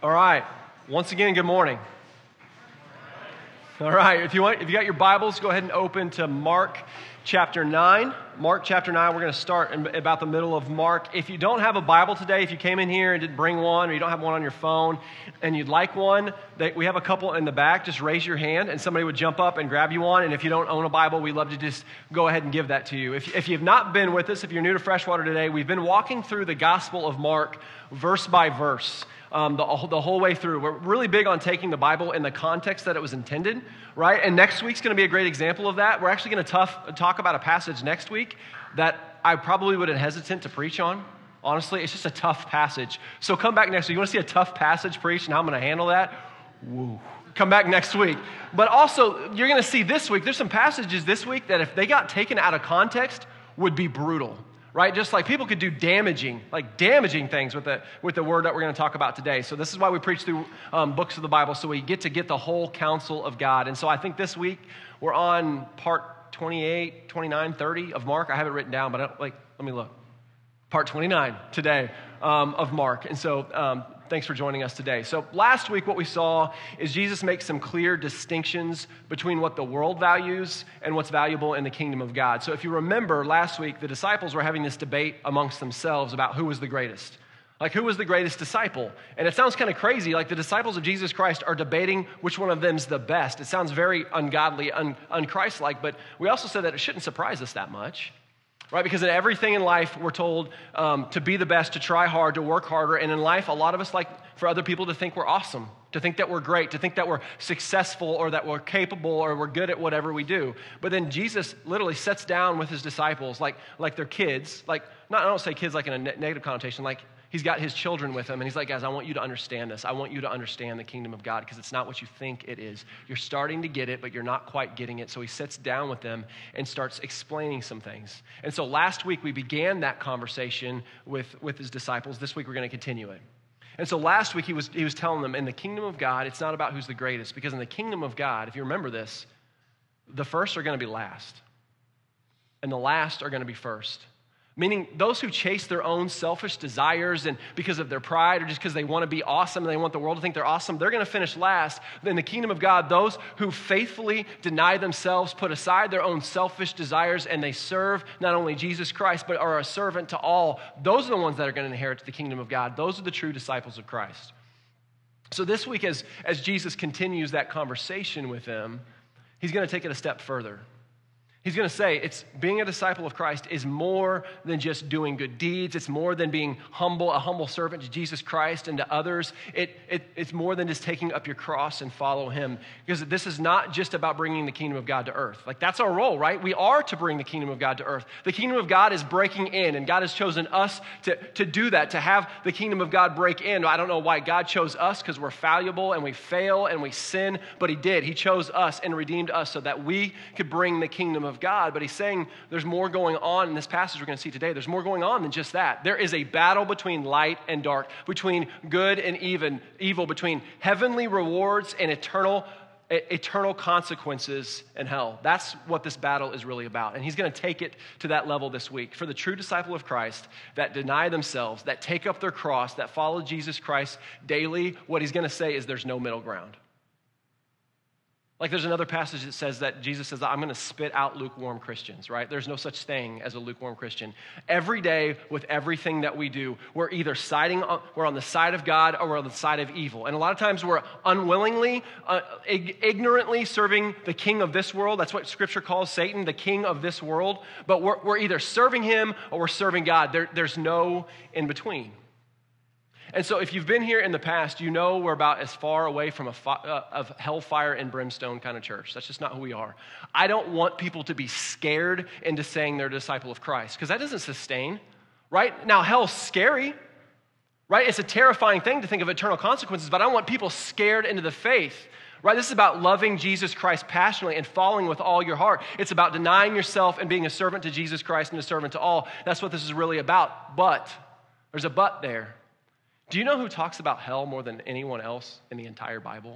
All right. Once again, good morning. All right. If you got your Bibles, go ahead and open to Mark chapter 9. Mark chapter 9, we're going to start in about the middle of Mark. If you don't have a Bible today, if you came in here and didn't bring one, or you don't have one on your phone, and you'd like one, we have a couple in the back. Just raise your hand, and somebody would jump up and grab you one. And if you don't own a Bible, we'd love to just go ahead and give that to you. If you've not been with us, if you're new to Freshwater today, we've been walking through the Gospel of Mark verse by verse. The whole way through. We're really big on taking the Bible in the context that it was intended, right? And next week's going to be a great example of that. We're actually going to talk about a passage next week that I probably would have hesitant to preach on. Honestly, it's just a tough passage. So come back next week. You want to see a tough passage preached and how I'm going to handle that? Woo. Come back next week. But also, you're going to see this week, there's some passages this week that if they got taken out of context, would be brutal. Right? Just like people could do damaging things with the word that we're going to talk about today. So this is why we preach through books of the Bible, so we get the whole counsel of God. And so I think this week we're on part 28, 29, 30 of Mark. I have it written down, but let me look. Part 29 today of Mark. And so thanks for joining us today. So last week what we saw is Jesus makes some clear distinctions between what the world values and what's valuable in the kingdom of God. So if you remember last week, the disciples were having this debate amongst themselves about who was the greatest. Like, who was the greatest disciple? And it sounds kind of crazy, like the disciples of Jesus Christ are debating which one of them's the best. It sounds very ungodly, un-Christ-like, but we also said that it shouldn't surprise us that much. Right? Because in everything in life, we're told to be the best, to try hard, to work harder. And in life, a lot of us like for other people to think we're awesome, to think that we're great, to think that we're successful or that we're capable or we're good at whatever we do. But then Jesus literally sits down with his disciples like they're kids. I don't say kids like in a negative connotation, like he's got his children with him, and he's like, guys, I want you to understand this. I want you to understand the kingdom of God because it's not what you think it is. You're starting to get it, but you're not quite getting it. So he sits down with them and starts explaining some things. And so last week we began that conversation with his disciples. This week we're going to continue it. And so last week he was telling them, in the kingdom of God, it's not about who's the greatest, because in the kingdom of God, if you remember this, the first are going to be last, and the last are going to be first. Meaning those who chase their own selfish desires and because of their pride or just because they want to be awesome and they want the world to think they're awesome, they're going to finish last. In the kingdom of God, those who faithfully deny themselves, put aside their own selfish desires, and they serve not only Jesus Christ, but are a servant to all, those are the ones that are going to inherit the kingdom of God. Those are the true disciples of Christ. So this week, as Jesus continues that conversation with them, he's going to take it a step further. He's going to say being a disciple of Christ is more than just doing good deeds. It's more than being a humble servant to Jesus Christ and to others. It's more than just taking up your cross and follow him. Because this is not just about bringing the kingdom of God to earth. Like, that's our role, right? We are to bring the kingdom of God to earth. The kingdom of God is breaking in, and God has chosen us to do that, to have the kingdom of God break in. I don't know why God chose us, because we're fallible and we fail and we sin, but he did. He chose us and redeemed us so that we could bring the kingdom of God. But he's saying there's more going on in this passage we're going to see today. There's more going on than just that. There is a battle between light and dark, between good and evil, between heavenly rewards and eternal consequences in hell. That's what this battle is really about. And he's going to take it to that level this week. For the true disciple of Christ that deny themselves, that take up their cross, that follow Jesus Christ daily, what he's going to say is there's no middle ground. Like, there's another passage that says that Jesus says, I'm going to spit out lukewarm Christians, right? There's no such thing as a lukewarm Christian. Every day with everything that we do, we're either we're on the side of God or we're on the side of evil. And a lot of times we're unwillingly, ignorantly serving the king of this world. That's what Scripture calls Satan, the king of this world. But we're either serving him or we're serving God. There's no in between. And so if you've been here in the past, you know we're about as far away from of hellfire and brimstone kind of church. That's just not who we are. I don't want people to be scared into saying they're a disciple of Christ, because that doesn't sustain, right? Now, hell's scary, right? It's a terrifying thing to think of eternal consequences, but I don't want people scared into the faith, right? This is about loving Jesus Christ passionately and following with all your heart. It's about denying yourself and being a servant to Jesus Christ and a servant to all. That's what this is really about. But there's a but there. Do you know who talks about hell more than anyone else in the entire Bible?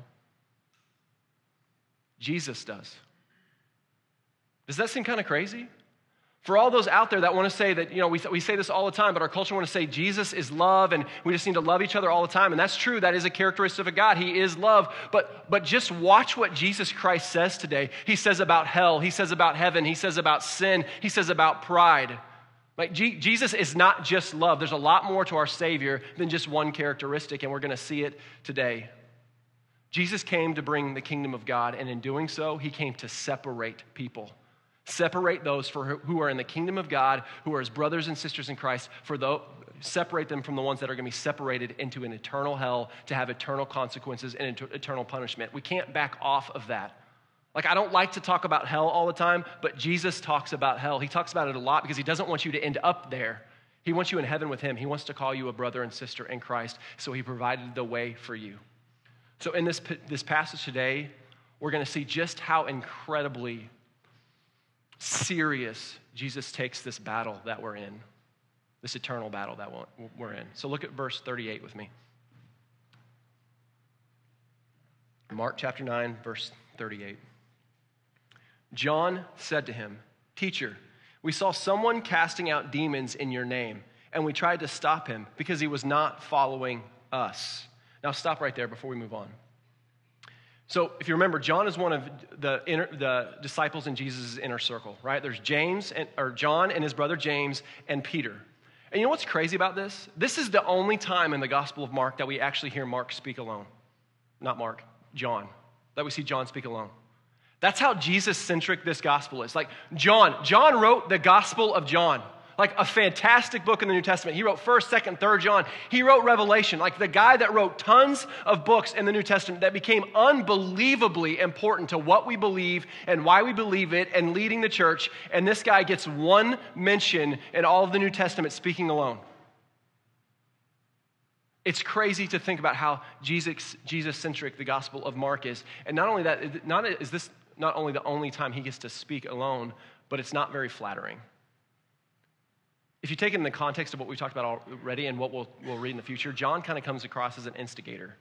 Jesus does. Does that seem kind of crazy? For all those out there that want to say that, we say this all the time, but our culture want to say Jesus is love and we just need to love each other all the time. And that's true. That is a characteristic of God. He is love. But just watch what Jesus Christ says today. He says about hell. He says about heaven. He says about sin. He says about pride. Like Jesus is not just love. There's a lot more to our Savior than just one characteristic, and we're going to see it today. Jesus came to bring the kingdom of God, and in doing so, he came to separate people. Separate those who are in the kingdom of God, who are his brothers and sisters in Christ, separate them from the ones that are going to be separated into an eternal hell to have eternal consequences and eternal punishment. We can't back off of that. Like, I don't like to talk about hell all the time, but Jesus talks about hell. He talks about it a lot because he doesn't want you to end up there. He wants you in heaven with him. He wants to call you a brother and sister in Christ, so he provided the way for you. So in this passage today, we're going to see just how incredibly serious Jesus takes this battle that we're in, this eternal battle that we're in. So look at verse 38 with me. Mark chapter 9, verse 38. John said to him, "Teacher, we saw someone casting out demons in your name, and we tried to stop him because he was not following us." Now stop right there before we move on. So if you remember, John is one of the disciples in Jesus' inner circle, right? There's John and his brother James and Peter. And you know what's crazy about this? This is the only time in the Gospel of Mark that we actually hear Mark speak alone. Not Mark, John. That we see John speak alone. That's how Jesus-centric this gospel is. Like John wrote the Gospel of John. Like a fantastic book in the New Testament. He wrote 1st, 2nd, 3rd John. He wrote Revelation, like the guy that wrote tons of books in the New Testament that became unbelievably important to what we believe and why we believe it and leading the church. And this guy gets one mention in all of the New Testament speaking alone. It's crazy to think about how Jesus-centric the Gospel of Mark is. And not only that, is this not only the only time he gets to speak alone, but it's not very flattering. If you take it in the context of what we talked about already and what we'll read in the future, John kind of comes across as an instigator.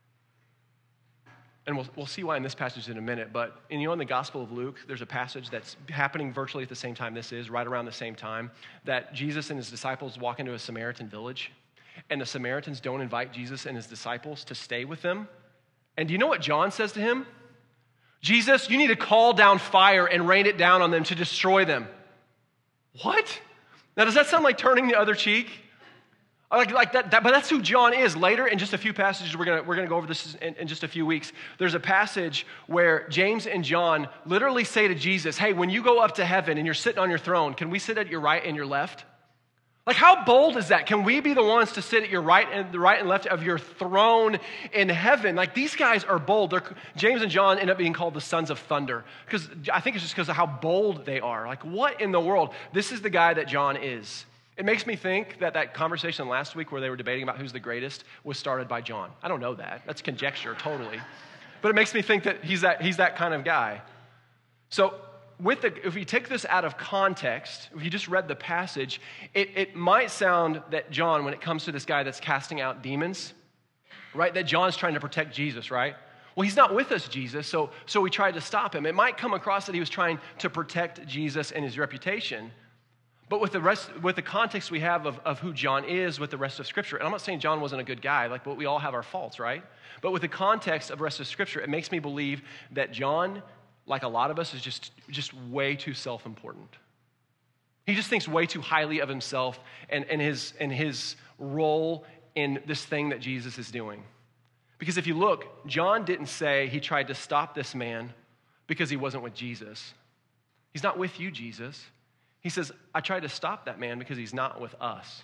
And we'll see why in this passage in a minute, but in the Gospel of Luke, there's a passage that's happening virtually at the same time this is, right around the same time, that Jesus and his disciples walk into a Samaritan village, and the Samaritans don't invite Jesus and his disciples to stay with them. And do you know what John says to him? "Jesus, you need to call down fire and rain it down on them to destroy them." What? Now, does that sound like turning the other cheek? Like that, but that's who John is. Later, in just a few passages, we're gonna go over this in just a few weeks. There's a passage where James and John literally say to Jesus, "Hey, when you go up to heaven and you're sitting on your throne, can we sit at your right and your left?" Like, how bold is that? Can we be the ones to sit at your right and left of your throne in heaven? Like, these guys are bold. James and John end up being called the sons of thunder because I think it's just because of how bold they are. Like, what in the world? This is the guy that John is. It makes me think that conversation last week where they were debating about who's the greatest was started by John. I don't know that. That's conjecture, totally. But it makes me think that he's that kind of guy. So, if you take this out of context, if you just read the passage, it might sound that John, when it comes to this guy that's casting out demons, right, that John's trying to protect Jesus, right? Well, he's not with us, Jesus, so we tried to stop him. It might come across that he was trying to protect Jesus and his reputation, but with the context we have of who John is with the rest of Scripture, and I'm not saying John wasn't a good guy, but we all have our faults, right? But with the context of the rest of Scripture, it makes me believe that John, like a lot of us, is just way too self-important. He just thinks way too highly of himself and his role in this thing that Jesus is doing. Because if you look, John didn't say he tried to stop this man because he wasn't with Jesus. He's not with you, Jesus. He says, I tried to stop that man because he's not with us.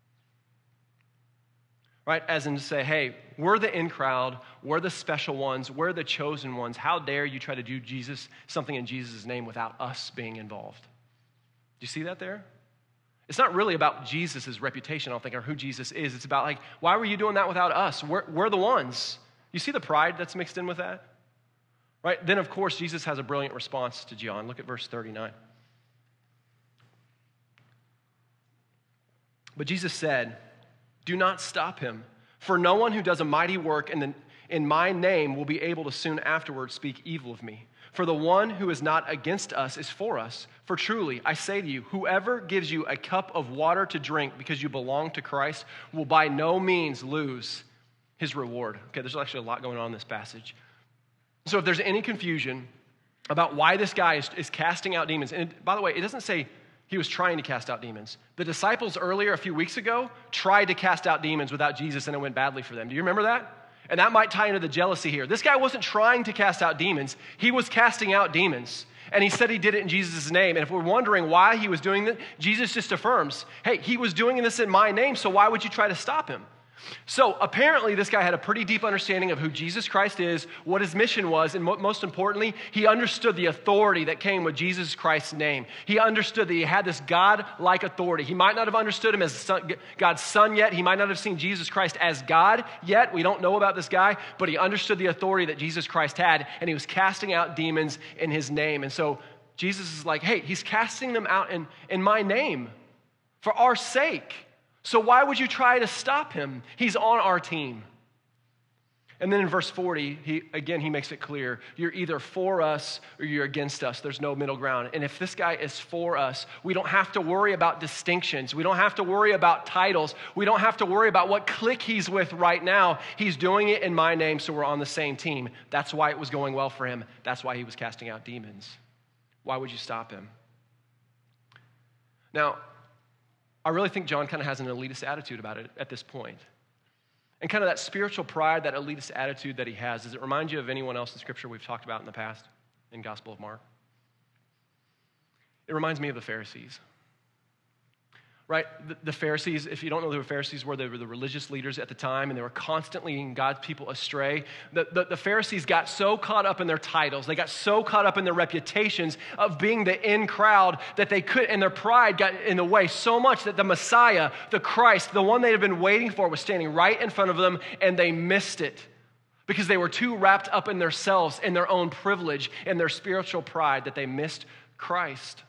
Right? As in to say, hey, we're the in crowd, we're the special ones, we're the chosen ones. How dare you try to do something in Jesus' name without us being involved? Do you see that there? It's not really about Jesus' reputation, I don't think, or who Jesus is. It's about, like, why were you doing that without us? We're the ones. You see the pride that's mixed in with that? Right? Then, of course, Jesus has a brilliant response to John. Look at verse 39. But Jesus said, "Do not stop him, for no one who does a mighty work in in my name will be able to soon afterwards speak evil of me. For the one who is not against us is for us. For truly, I say to you, whoever gives you a cup of water to drink because you belong to Christ will by no means lose his reward. Okay, there's actually a lot going on in this passage. So if there's any confusion about why this guy is casting out demons, and by the way, it doesn't say he was trying to cast out demons. The disciples earlier, a few weeks ago, tried to cast out demons without Jesus, and it went badly for them. Do you remember that? And that might tie into the jealousy here. This guy wasn't trying to cast out demons. He was casting out demons. And he said he did it in Jesus' name. And if we're wondering why he was doing that, Jesus just affirms, hey, he was doing this in my name, so why would you try to stop him? So apparently this guy had a pretty deep understanding of who Jesus Christ is, what his mission was, and most importantly, he understood the authority that came with Jesus Christ's name. He understood that he had this God-like authority. He might not have understood him as God's son yet. He might not have seen Jesus Christ as God yet. We don't know about this guy, but he understood the authority that Jesus Christ had, and he was casting out demons in his name. And so Jesus is like, hey, he's casting them out in my name for our sake. So why would you try to stop him? He's on our team. And then in verse 40, he makes it clear, you're either for us or you're against us. There's no middle ground. And if this guy is for us, we don't have to worry about distinctions. We don't have to worry about titles. We don't have to worry about what clique he's with right now. He's doing it in my name, so we're on the same team. That's why it was going well for him. That's why he was casting out demons. Why would you stop him? Now, I really think John kind of has an elitist attitude about it at this point. And kind of that spiritual pride, that elitist attitude that he has, does it remind you of anyone else in Scripture we've talked about in the past in Gospel of Mark? It reminds me of the Pharisees. Right? The Pharisees, if you don't know who the Pharisees were, they were the religious leaders at the time, and they were constantly leading God's people astray. The Pharisees got so caught up in their titles, they got so caught up in their reputations of being the in crowd that they could, and their pride got in the way so much that the Messiah, the Christ, the one they had been waiting for, was standing right in front of them, and they missed it because they were too wrapped up in themselves, in their own privilege, and their spiritual pride that they missed Christ.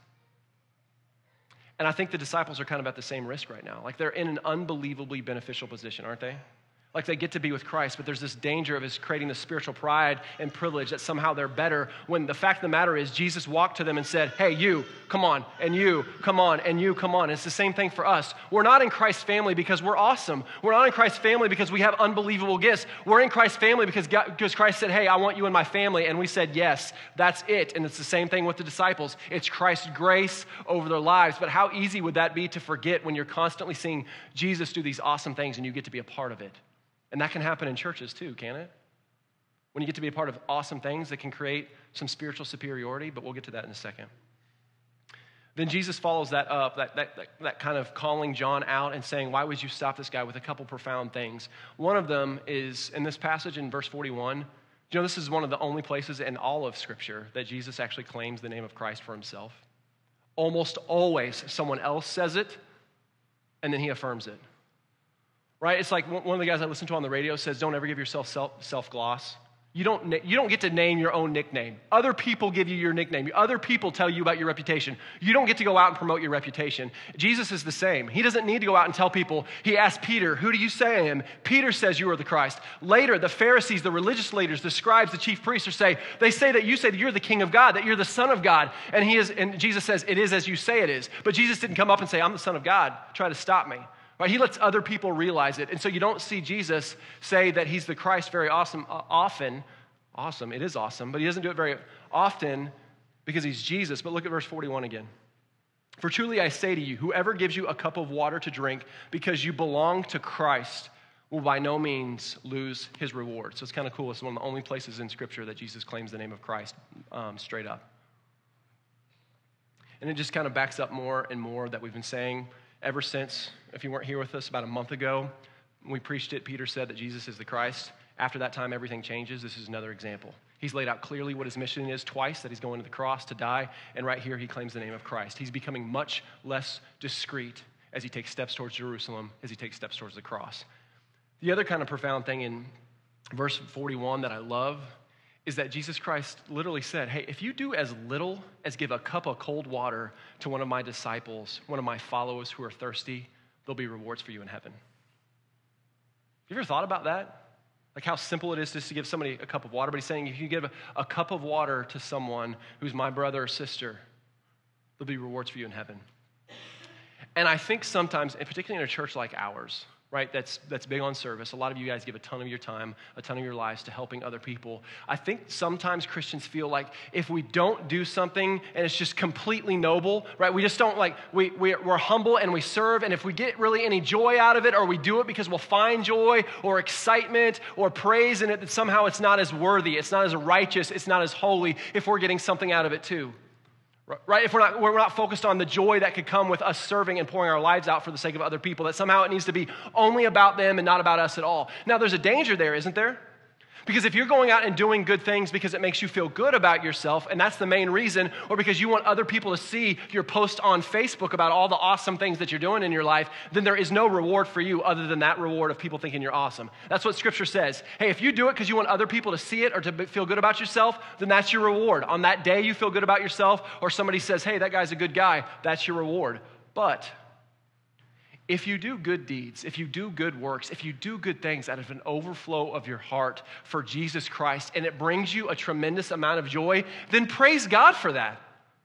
And I think the disciples are kind of at the same risk right now. Like they're in an unbelievably beneficial position, aren't they? Like they get to be with Christ, but there's this danger of us creating this spiritual pride and privilege that somehow they're better, when the fact of the matter is Jesus walked to them and said, hey, you, come on, and you, come on, and you, come on. It's the same thing for us. We're not in Christ's family because we're awesome. We're not in Christ's family because we have unbelievable gifts. We're in Christ's family because Christ said, hey, I want you in my family, and we said yes. That's it. And it's the same thing with the disciples. It's Christ's grace over their lives. But how easy would that be to forget when you're constantly seeing Jesus do these awesome things and you get to be a part of it? And that can happen in churches too, can't it? When you get to be a part of awesome things that can create some spiritual superiority, but we'll get to that in a second. Then Jesus follows that up, that kind of calling John out and saying, why would you stop this guy, with a couple profound things. One of them is in this passage in verse 41. You know, this is one of the only places in all of Scripture that Jesus actually claims the name of Christ for himself. Almost always someone else says it, and then he affirms it. Right? It's like one of the guys I listen to on the radio says, don't ever give yourself self-gloss. You don't get to name your own nickname. Other people give you your nickname. Other people tell you about your reputation. You don't get to go out and promote your reputation. Jesus is the same. He doesn't need to go out and tell people. He asked Peter, who do you say I am? Peter says you are the Christ. Later, the Pharisees, the religious leaders, the scribes, the chief priests they say that you say that you're the King of God, that you're the Son of God. And Jesus says, it is as you say it is. But Jesus didn't come up and say, I'm the Son of God. Try to stop me. Right? He lets other people realize it. And so you don't see Jesus say that he's the Christ very often. Awesome, it is awesome, but he doesn't do it very often because he's Jesus. But look at verse 41 again. For truly I say to you, whoever gives you a cup of water to drink because you belong to Christ will by no means lose his reward. So it's kind of cool. It's one of the only places in Scripture that Jesus claims the name of Christ straight up. And it just kind of backs up more and more that we've been saying ever since, if you weren't here with us about a month ago, when we preached it, Peter said that Jesus is the Christ. After that time, everything changes. This is another example. He's laid out clearly what his mission is twice, that he's going to the cross to die, and right here he claims the name of Christ. He's becoming much less discreet as he takes steps towards Jerusalem, as he takes steps towards the cross. The other kind of profound thing in verse 41 that I love is that Jesus Christ literally said, hey, if you do as little as give a cup of cold water to one of my disciples, one of my followers who are thirsty, there'll be rewards for you in heaven. You ever thought about that? Like how simple it is just to give somebody a cup of water. But he's saying if you give a cup of water to someone who's my brother or sister, there'll be rewards for you in heaven. And I think sometimes, and particularly in a church like ours, right, that's big on service. A lot of you guys give a ton of your time, a ton of your lives to helping other people. I think sometimes Christians feel like if we don't do something and it's just completely noble, right, we just don't we're humble and we serve, and if we get really any joy out of it, or we do it because we'll find joy or excitement or praise in it, that somehow it's not as worthy, it's not as righteous, it's not as holy if we're getting something out of it too. Right? If we're not focused on the joy that could come with us serving and pouring our lives out for the sake of other people, that somehow it needs to be only about them and not about us at all. Now, there's a danger there, isn't there? Because if you're going out and doing good things because it makes you feel good about yourself, and that's the main reason, or because you want other people to see your post on Facebook about all the awesome things that you're doing in your life, then there is no reward for you other than that reward of people thinking you're awesome. That's what Scripture says. Hey, if you do it because you want other people to see it or to feel good about yourself, then that's your reward. On that day you feel good about yourself, or somebody says, hey, that guy's a good guy, that's your reward. But if you do good deeds, if you do good works, if you do good things out of an overflow of your heart for Jesus Christ, and it brings you a tremendous amount of joy, then praise God for that.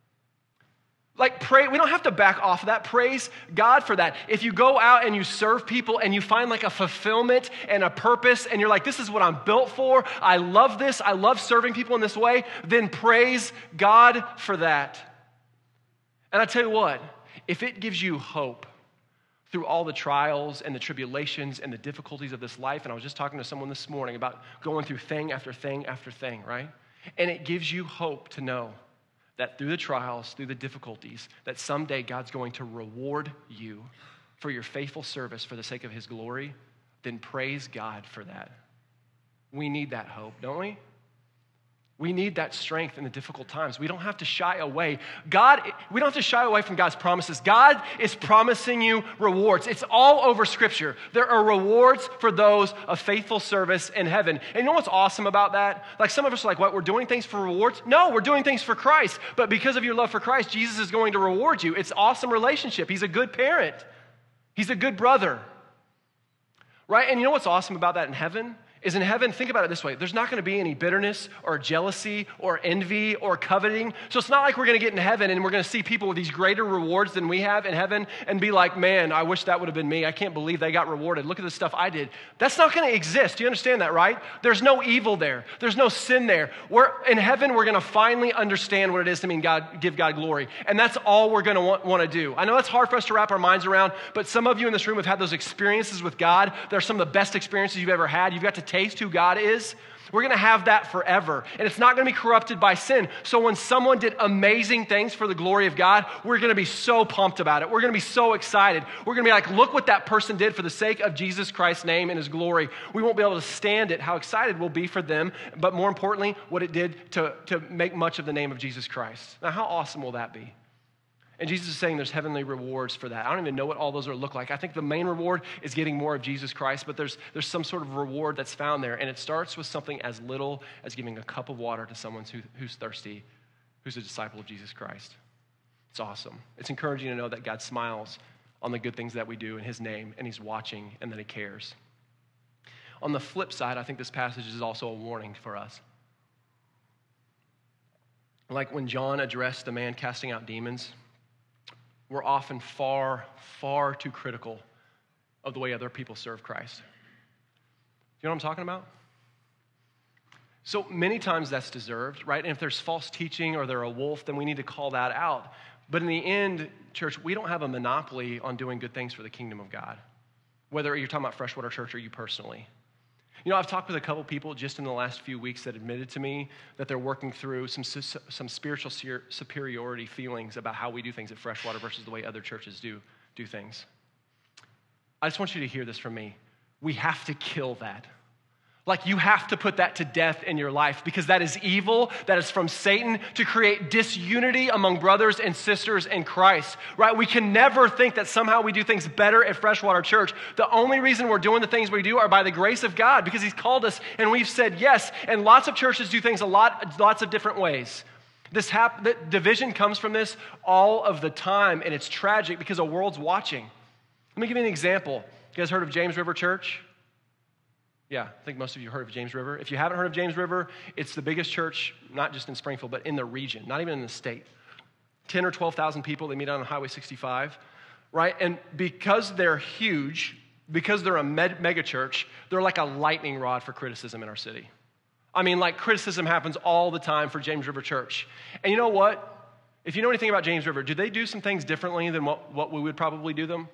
We don't have to back off of that. Praise God for that. If you go out and you serve people and you find like a fulfillment and a purpose, and you're like, this is what I'm built for, I love this, I love serving people in this way, then praise God for that. And I tell you what, if it gives you hope through all the trials and the tribulations and the difficulties of this life, and I was just talking to someone this morning about going through thing after thing after thing, right? And it gives you hope to know that through the trials, through the difficulties, that someday God's going to reward you for your faithful service for the sake of His glory, then praise God for that. We need that hope, don't we? We need that strength in the difficult times. We don't have to shy away. We don't have to shy away from God's promises. God is promising you rewards. It's all over Scripture. There are rewards for those of faithful service in heaven. And you know what's awesome about that? Like some of us are like, what, we're doing things for rewards? No, we're doing things for Christ. But because of your love for Christ, Jesus is going to reward you. It's an awesome relationship. He's a good parent. He's a good brother. Right? And you know what's awesome about that in heaven? Is in heaven, think about it this way, there's not going to be any bitterness or jealousy or envy or coveting. So it's not like we're going to get in heaven and we're going to see people with these greater rewards than we have in heaven and be like, man, I wish that would have been me. I can't believe they got rewarded. Look at the stuff I did. That's not going to exist. Do you understand that, right? There's no evil there. There's no sin there. In heaven, we're going to finally understand what it is to mean give God glory. And that's all we're going to want to do. I know it's hard for us to wrap our minds around, but some of you in this room have had those experiences with God. They're some of the best experiences you've ever had. You've got to taste who God is. We're going to have that forever. And it's not going to be corrupted by sin. So when someone did amazing things for the glory of God, we're going to be so pumped about it. We're going to be so excited. We're going to be like, look what that person did for the sake of Jesus Christ's name and His glory. We won't be able to stand it, how excited we'll be for them, but more importantly, what it did to make much of the name of Jesus Christ. Now, how awesome will that be? And Jesus is saying there's heavenly rewards for that. I don't even know what all those look like. I think the main reward is getting more of Jesus Christ, but there's some sort of reward that's found there. And it starts with something as little as giving a cup of water to someone who's thirsty, who's a disciple of Jesus Christ. It's awesome. It's encouraging to know that God smiles on the good things that we do in His name, and He's watching, and that He cares. On the flip side, I think this passage is also a warning for us. Like when John addressed the man casting out demons, we're often far, far too critical of the way other people serve Christ. You know what I'm talking about? So many times that's deserved, right? And if there's false teaching or they're a wolf, then we need to call that out. But in the end, church, we don't have a monopoly on doing good things for the kingdom of God, whether you're talking about Freshwater Church or you personally. You know, I've talked with a couple people just in the last few weeks that admitted to me that they're working through some spiritual superiority feelings about how we do things at Freshwater versus the way other churches do things. I just want you to hear this from me. We have to kill that. Like, you have to put that to death in your life, because that is evil, that is from Satan to create disunity among brothers and sisters in Christ, right? We can never think that somehow we do things better at Freshwater Church. The only reason we're doing the things we do are by the grace of God, because He's called us and we've said yes. And lots of churches do things lots of different ways. The division comes from this all of the time, and it's tragic because the world's watching. Let me give you an example. You guys heard of James River Church? Yeah, I think most of you heard of James River. If you haven't heard of James River, it's the biggest church, not just in Springfield, but in the region, not even in the state. 10 or 12,000 people, they meet on Highway 65, right? And because they're huge, because they're a mega church, they're like a lightning rod for criticism in our city. I mean, like criticism happens all the time for James River Church. And you know what? If you know anything about James River, do they do some things differently than what we would probably do them?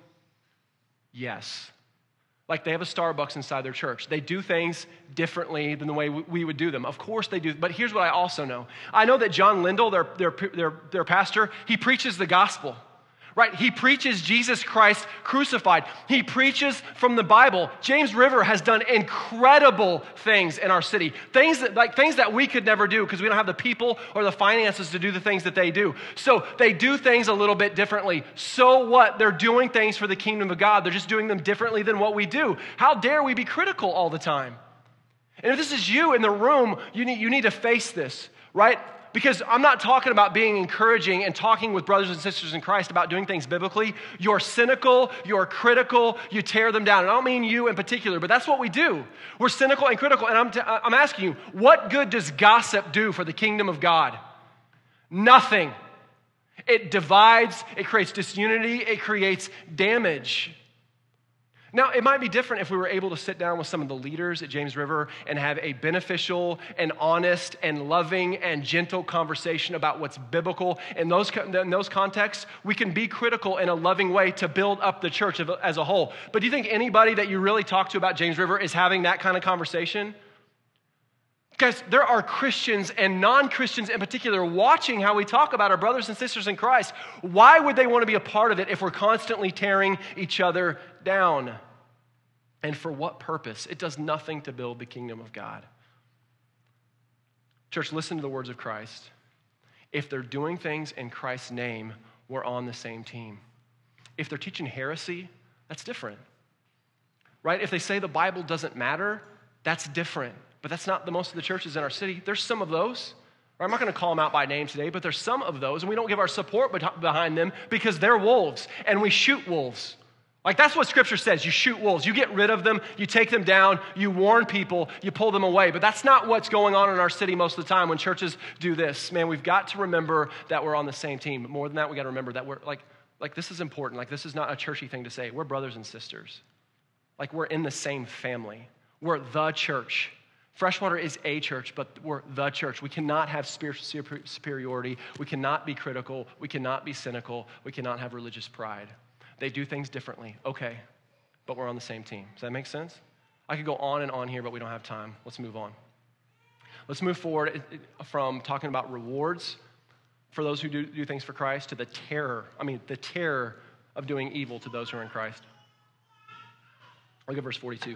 Yes. Like they have a Starbucks inside their church. They do things differently than the way we would do them. Of course they do. But here's what I also know. I know that John Lindell, their pastor, he preaches the gospel. Right? He preaches Jesus Christ crucified. He preaches from the Bible. James River has done incredible things in our city. Things that we could never do because we don't have the people or the finances to do the things that they do. So they do things a little bit differently. So what? They're doing things for the kingdom of God. They're just doing them differently than what we do. How dare we be critical all the time? And if this is you in the room, you need to face this, right? Because I'm not talking about being encouraging and talking with brothers and sisters in Christ about doing things biblically. You're cynical, you're critical, you tear them down. And I don't mean you in particular, but that's what we do. We're cynical and critical. And I'm asking you, what good does gossip do for the kingdom of God? Nothing. It divides, it creates disunity, it creates damage. Now, it might be different if we were able to sit down with some of the leaders at James River and have a beneficial and honest and loving and gentle conversation about what's biblical. In those contexts, we can be critical in a loving way to build up the church as a whole. But do you think anybody that you really talk to about James River is having that kind of conversation? Guys, there are Christians and non-Christians in particular watching how we talk about our brothers and sisters in Christ. Why would they want to be a part of it if we're constantly tearing each other down? And for what purpose? It does nothing to build the kingdom of God. Church, listen to the words of Christ. If they're doing things in Christ's name, we're on the same team. If they're teaching heresy, that's different. Right? If they say the Bible doesn't matter, that's different. But that's not the most of the churches in our city. There's some of those. I'm not going to call them out by name today, but there's some of those, and we don't give our support behind them because they're wolves, and we shoot wolves. Like that's what Scripture says. You shoot wolves. You get rid of them. You take them down. You warn people. You pull them away. But that's not what's going on in our city most of the time when churches do this. Man, we've got to remember that we're on the same team. But more than that, we got to remember that we're like this is important. Like this is not a churchy thing to say. We're brothers and sisters. Like we're in the same family. We're the church. Freshwater is a church, but we're the church. We cannot have spiritual superiority. We cannot be critical. We cannot be cynical. We cannot have religious pride. They do things differently. Okay, but we're on the same team. Does that make sense? I could go on and on here, but we don't have time. Let's move on. Let's move forward from talking about rewards for those who do things for Christ to the terror of doing evil to those who are in Christ. Look at verse 42.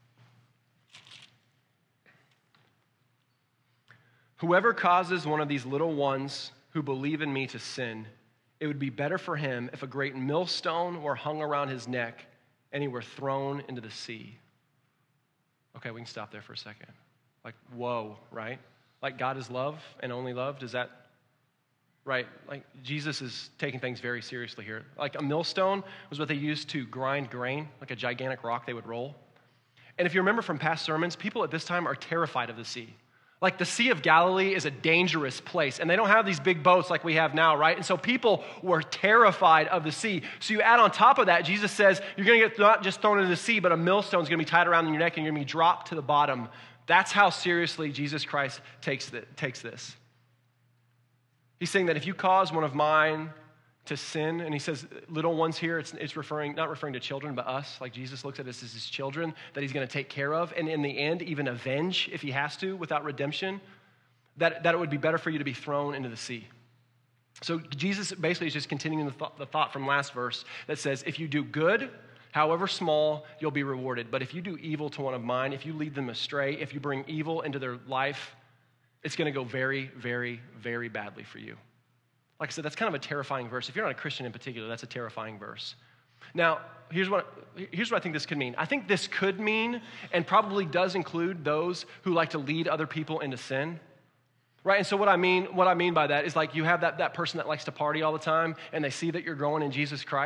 Whoever causes one of these little ones who believe in me to sin, it would be better for him if a great millstone were hung around his neck and he were thrown into the sea. Okay, we can stop there for a second. Like, whoa, right? Like God is love and only love. Does that, right? Like Jesus is taking things very seriously here. Like a millstone was what they used to grind grain, like a gigantic rock they would roll. And if you remember from past sermons, people at this time are terrified of the sea. Like the Sea of Galilee is a dangerous place, and they don't have these big boats like we have now, right? And so people were terrified of the sea. So you add on top of that, Jesus says, you're going to get not just thrown into the sea, but a millstone is going to be tied around your neck and you're going to be dropped to the bottom. That's how seriously Jesus Christ takes this. He's saying that if you cause one of mine to sin, and he says little ones here, it's not referring to children, but us. Like Jesus looks at us as his children that he's going to take care of, and in the end, even avenge if he has to without redemption, that it would be better for you to be thrown into the sea. So Jesus basically is just continuing the thought from last verse that says, if you do good, however small, you'll be rewarded. But if you do evil to one of mine, if you lead them astray, if you bring evil into their life, it's going to go very, very, very badly for you. Like I said, that's kind of a terrifying verse. If you're not a Christian in particular, that's a terrifying verse. Now, here's what I think this could mean. I think this could mean, and probably does include those who like to lead other people into sin. Right? And so what I mean by that is like you have that person that likes to party all the time and they see that you're growing in Jesus Christ,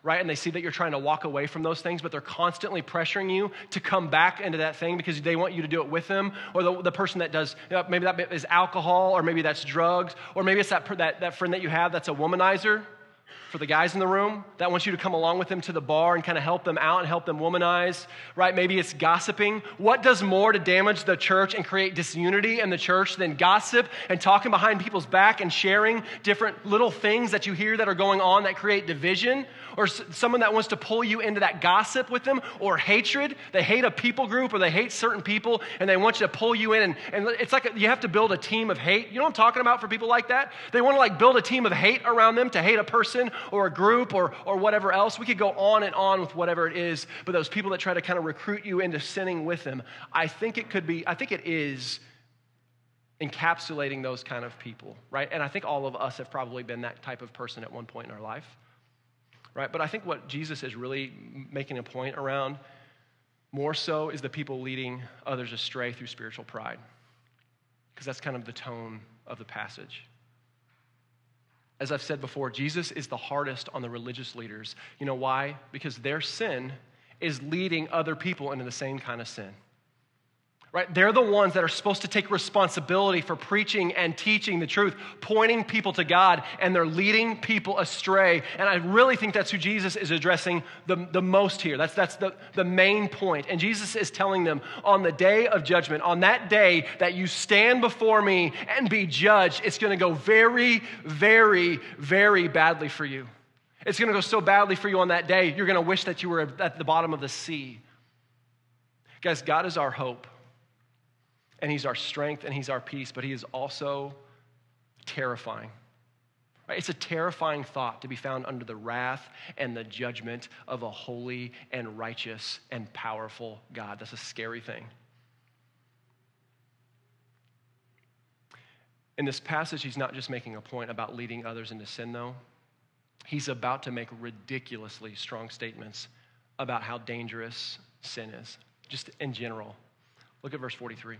right? And they see that you're trying to walk away from those things, but they're constantly pressuring you to come back into that thing because they want you to do it with them. Or the person that does, maybe that is alcohol, or maybe that's drugs, or maybe it's that friend that you have that's a womanizer. For the guys in the room that wants you to come along with them to the bar and kind of help them out and help them womanize, right? Maybe it's gossiping. What does more to damage the church and create disunity in the church than gossip and talking behind people's back and sharing different little things that you hear that are going on that create division? Or someone that wants to pull you into that gossip with them, or hatred. They hate a people group, or they hate certain people, and they want you to pull you in. And it's like you have to build a team of hate. You know what I'm talking about for people like that? They want to like build a team of hate around them to hate a person or a group or whatever else. We could go on and on with whatever it is, but those people that try to kind of recruit you into sinning with them, I think it is encapsulating those kind of people, right? And I think all of us have probably been that type of person at one point in our life. Right? But I think what Jesus is really making a point around more so is the people leading others astray through spiritual pride. Because that's kind of the tone of the passage. As I've said before, Jesus is the hardest on the religious leaders. You know why? Because their sin is leading other people into the same kind of sin. Right? They're the ones that are supposed to take responsibility for preaching and teaching the truth, pointing people to God, and they're leading people astray. And I really think that's who Jesus is addressing the most here. That's the main point. And Jesus is telling them on the day of judgment, on that day that you stand before me and be judged, it's going to go very, very, very badly for you. It's going to go so badly for you on that day, you're going to wish that you were at the bottom of the sea. Guys, God is our hope. And he's our strength and he's our peace, but he is also terrifying. Right? It's a terrifying thought to be found under the wrath and the judgment of a holy and righteous and powerful God. That's a scary thing. In this passage, he's not just making a point about leading others into sin, though. He's about to make ridiculously strong statements about how dangerous sin is, just in general. Look at verse 43.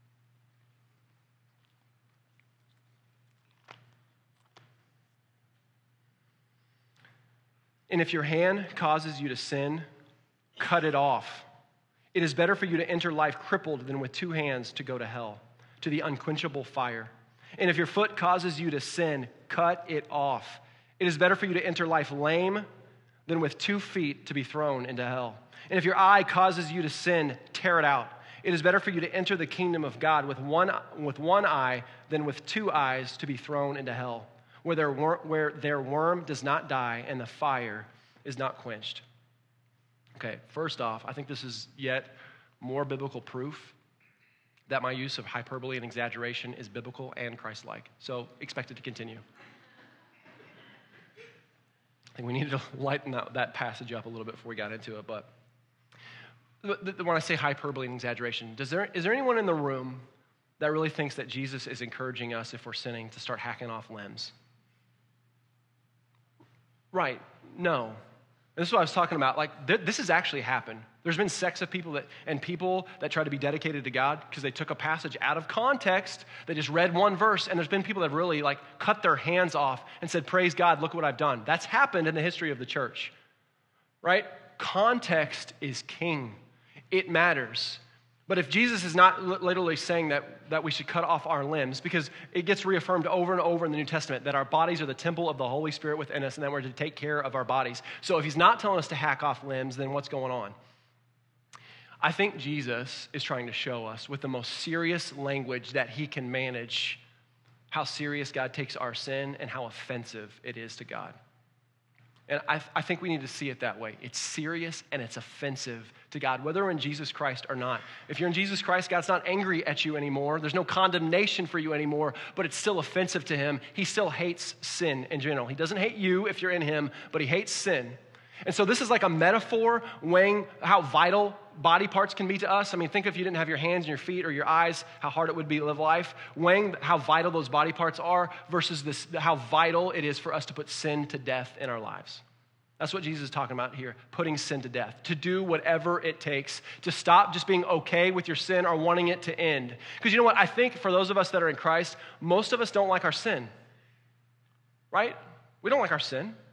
And if your hand causes you to sin, cut it off. It is better for you to enter life crippled than with 2 hands to go to hell, to the unquenchable fire. And if your foot causes you to sin, cut it off. It is better for you to enter life lame than with 2 feet to be thrown into hell. And if your eye causes you to sin, tear it out. It is better for you to enter the kingdom of God with one eye than with 2 eyes to be thrown into hell, where their worm does not die and the fire is not quenched. Okay, first off, I think this is yet more biblical proof that my use of hyperbole and exaggeration is biblical and Christ-like. So expect it to continue. I think we needed to lighten that passage up a little bit before we got into it. But when I say hyperbole and exaggeration, is there anyone in the room that really thinks that Jesus is encouraging us, if we're sinning, to start hacking off limbs? Right, no. And this is what I was talking about. Like, this has actually happened. There's been sects of people that try to be dedicated to God because they took a passage out of context. They just read one verse, and there's been people that have really like cut their hands off and said, praise God, look what I've done. That's happened in the history of the church, right? Context is king. It matters. But if Jesus is not literally saying that we should cut off our limbs, because it gets reaffirmed over and over in the New Testament that our bodies are the temple of the Holy Spirit within us and that we're to take care of our bodies. So if he's not telling us to hack off limbs, then what's going on? I think Jesus is trying to show us with the most serious language that he can manage how serious God takes our sin and how offensive it is to God. And I think we need to see it that way. It's serious and it's offensive to God, whether we're in Jesus Christ or not. If you're in Jesus Christ, God's not angry at you anymore. There's no condemnation for you anymore, but it's still offensive to him. He still hates sin in general. He doesn't hate you if you're in him, but he hates sin. And so this is like a metaphor weighing how vital body parts can be to us. I mean, think if you didn't have your hands and your feet or your eyes, how hard it would be to live life. Weighing how vital those body parts are versus how vital it is for us to put sin to death in our lives. That's what Jesus is talking about here, putting sin to death, to do whatever it takes, to stop just being okay with your sin or wanting it to end. Because you know what? I think for those of us that are in Christ, most of us don't like our sin, right? We don't like our sin.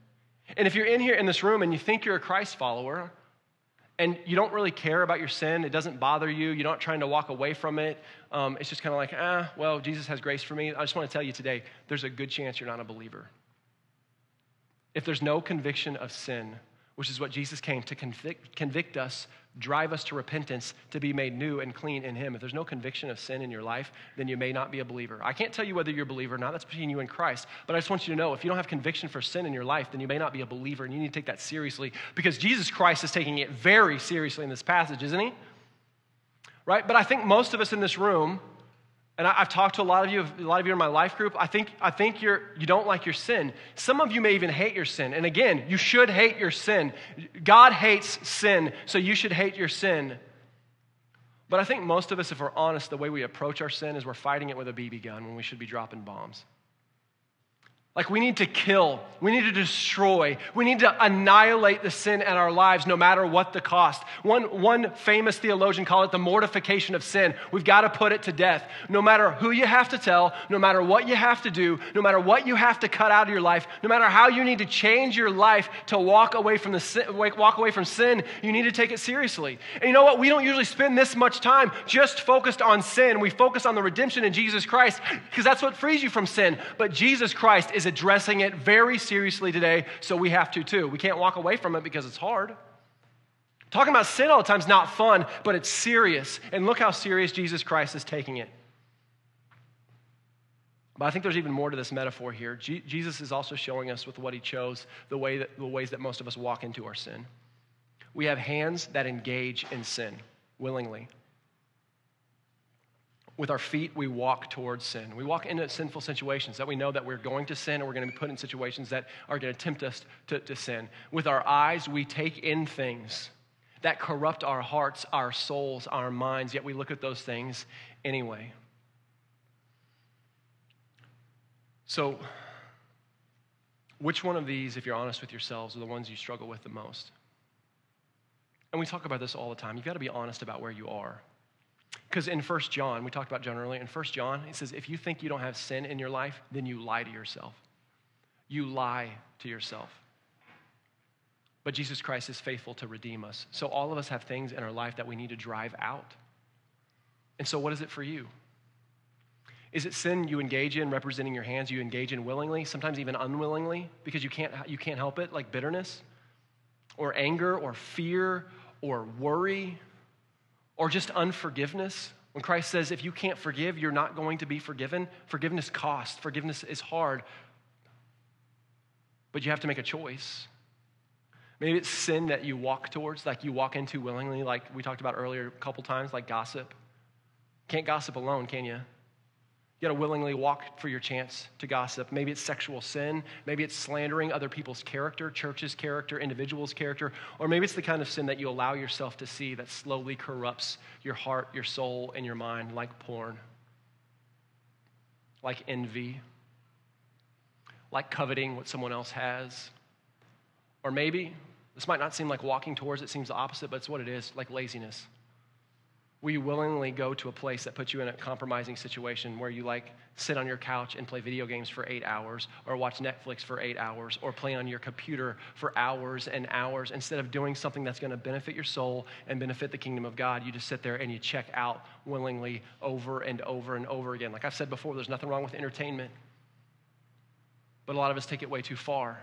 And if you're in here in this room and you think you're a Christ follower and you don't really care about your sin, it doesn't bother you, you're not trying to walk away from it, it's just kind of like, well, Jesus has grace for me. I just want to tell you today, there's a good chance you're not a believer. If there's no conviction of sin, which is what Jesus came to convict us, drive us to repentance, to be made new and clean in him. If there's no conviction of sin in your life, then you may not be a believer. I can't tell you whether you're a believer or not. That's between you and Christ. But I just want you to know, if you don't have conviction for sin in your life, then you may not be a believer, and you need to take that seriously, because Jesus Christ is taking it very seriously in this passage, isn't he? Right? But I think most of us in this room, and I've talked to a lot of you in my life group, I think you don't like your sin. Some of you may even hate your sin. And again, you should hate your sin. God hates sin, so you should hate your sin. But I think most of us, if we're honest, the way we approach our sin is we're fighting it with a BB gun when we should be dropping bombs. Like, we need to kill, we need to destroy, we need to annihilate the sin in our lives no matter what the cost. One famous theologian called it the mortification of sin. We've got to put it to death. No matter who you have to tell, no matter what you have to do, no matter what you have to cut out of your life, no matter how you need to change your life to walk away from sin, you need to take it seriously. And you know what? We don't usually spend this much time just focused on sin. We focus on the redemption in Jesus Christ because that's what frees you from sin. But Jesus Christ is addressing it very seriously today, so we have to too. We can't walk away from it because it's hard. Talking about sin all the time is not fun, but it's serious. And look how serious Jesus Christ is taking it. But I think there's even more to this metaphor here. Jesus is also showing us with what he chose the ways that most of us walk into our sin. We have hands that engage in sin willingly. With our feet, we walk towards sin. We walk into sinful situations that we know that we're going to sin, and we're going to be put in situations that are going to tempt us to sin. With our eyes, we take in things that corrupt our hearts, our souls, our minds, yet we look at those things anyway. So, which one of these, if you're honest with yourselves, are the ones you struggle with the most? And we talk about this all the time. You've got to be honest about where you are. Because in 1 John, we talked about John earlier, in 1 John, it says, if you think you don't have sin in your life, then you lie to yourself. You lie to yourself. But Jesus Christ is faithful to redeem us. So all of us have things in our life that we need to drive out. And so what is it for you? Is it sin you engage in, representing your hands, you engage in willingly, sometimes even unwillingly, because you can't help it, like bitterness, or anger, or fear, or worry, or just unforgiveness? When Christ says, if you can't forgive, you're not going to be forgiven. Forgiveness costs. Forgiveness is hard. But you have to make a choice. Maybe it's sin that you walk towards, like you walk into willingly, like we talked about earlier a couple times, like gossip. Can't gossip alone, can you? You got to willingly walk for your chance to gossip. Maybe it's sexual sin. Maybe it's slandering other people's character, church's character, individuals' character. Or maybe it's the kind of sin that you allow yourself to see that slowly corrupts your heart, your soul, and your mind, like porn, like envy, like coveting what someone else has. Or maybe, this might not seem like walking towards it, seems the opposite, but it's what it is, like laziness. Will you willingly go to a place that puts you in a compromising situation where you like sit on your couch and play video games for 8 hours, or watch Netflix for 8 hours, or play on your computer for hours and hours instead of doing something that's going to benefit your soul and benefit the kingdom of God? You just sit there and you check out willingly over and over and over again. Like I've said before, there's nothing wrong with entertainment, but a lot of us take it way too far.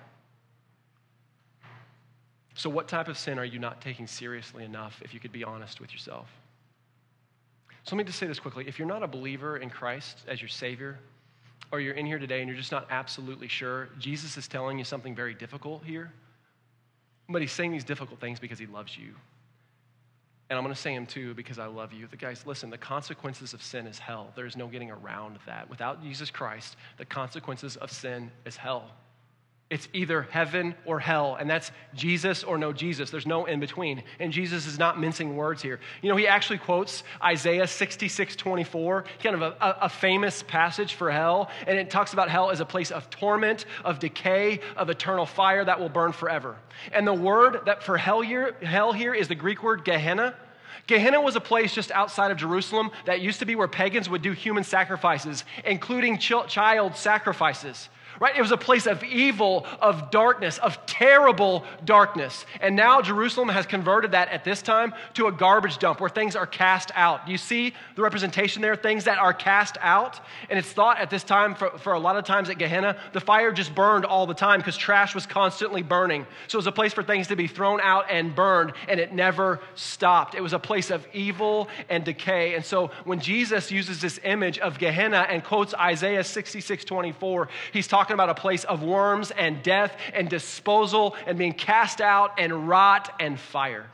So what type of sin are you not taking seriously enough, if you could be honest with yourself? So let me just say this quickly. If you're not a believer in Christ as your Savior, or you're in here today and you're just not absolutely sure, Jesus is telling you something very difficult here. But he's saying these difficult things because he loves you. And I'm going to say them too because I love you. Guys, listen, the consequences of sin is hell. There's no getting around that. Without Jesus Christ, the consequences of sin is hell. It's either heaven or hell, and that's Jesus or no Jesus. There's no in between. And Jesus is not mincing words here. You know, he actually quotes Isaiah 66:24, kind of a famous passage for hell, and it talks about hell as a place of torment, of decay, of eternal fire that will burn forever. And the word that for hell here is the Greek word Gehenna. Gehenna was a place just outside of Jerusalem that used to be where pagans would do human sacrifices, including child sacrifices. right? It was a place of evil, of darkness, of terrible darkness. And now Jerusalem has converted that at this time to a garbage dump where things are cast out. Do you see the representation there? Things that are cast out. And it's thought at this time, for a lot of times at Gehenna, the fire just burned all the time because trash was constantly burning. So it was a place for things to be thrown out and burned, and it never stopped. It was a place of evil and decay. And so when Jesus uses this image of Gehenna and quotes Isaiah 66:24, he's talking about a place of worms and death and disposal and being cast out and rot and fire.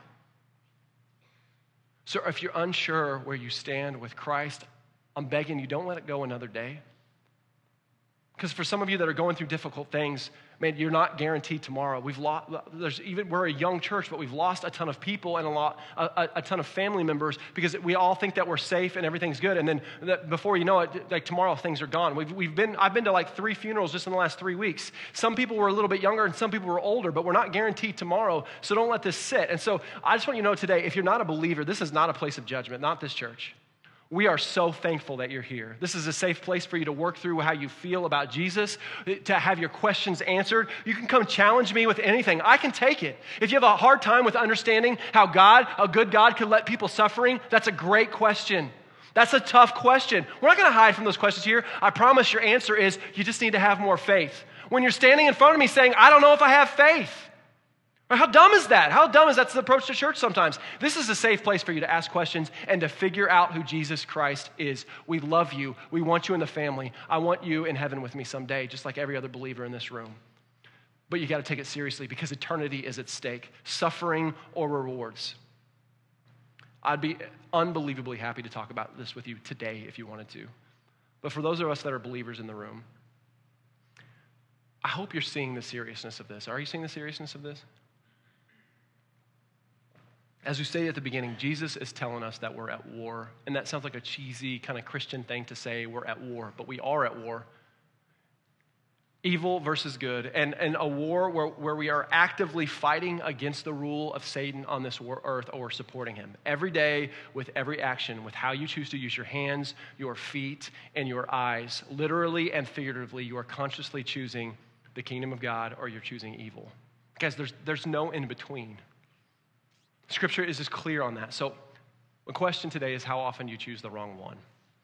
So if you're unsure where you stand with Christ, I'm begging you, don't let it go another day. Because for some of you that are going through difficult things, man, you're not guaranteed tomorrow. We're a young church, but we've lost a ton of people and a ton of family members because we all think that we're safe and everything's good. And then before you know it, like tomorrow things are gone. I've been to like 3 funerals just in the last 3 weeks. Some people were a little bit younger and some people were older, but we're not guaranteed tomorrow. So don't let this sit. And so I just want you to know today, if you're not a believer, this is not a place of judgment, not this church. We are so thankful that you're here. This is a safe place for you to work through how you feel about Jesus, to have your questions answered. You can come challenge me with anything. I can take it. If you have a hard time with understanding how a good God could let people suffering, that's a great question. That's a tough question. We're not going to hide from those questions here. I promise your answer is you just need to have more faith. When you're standing in front of me saying, I don't know if I have faith. How dumb is that? How dumb is that? That's the approach to church sometimes. This is a safe place for you to ask questions and to figure out who Jesus Christ is. We love you. We want you in the family. I want you in heaven with me someday, just like every other believer in this room. But you got to take it seriously because eternity is at stake, suffering or rewards. I'd be unbelievably happy to talk about this with you today if you wanted to. But for those of us that are believers in the room, I hope you're seeing the seriousness of this. Are you seeing the seriousness of this? As we stated at the beginning, Jesus is telling us that we're at war. And that sounds like a cheesy kind of Christian thing to say, we're at war, but we are at war. Evil versus good, and a war where we are actively fighting against the rule of Satan on this earth or supporting him. Every day, with every action, with how you choose to use your hands, your feet, and your eyes, literally and figuratively, you are consciously choosing the kingdom of God or you're choosing evil. Guys, there's no in between. Scripture is just clear on that. So the question today is how often you choose the wrong one.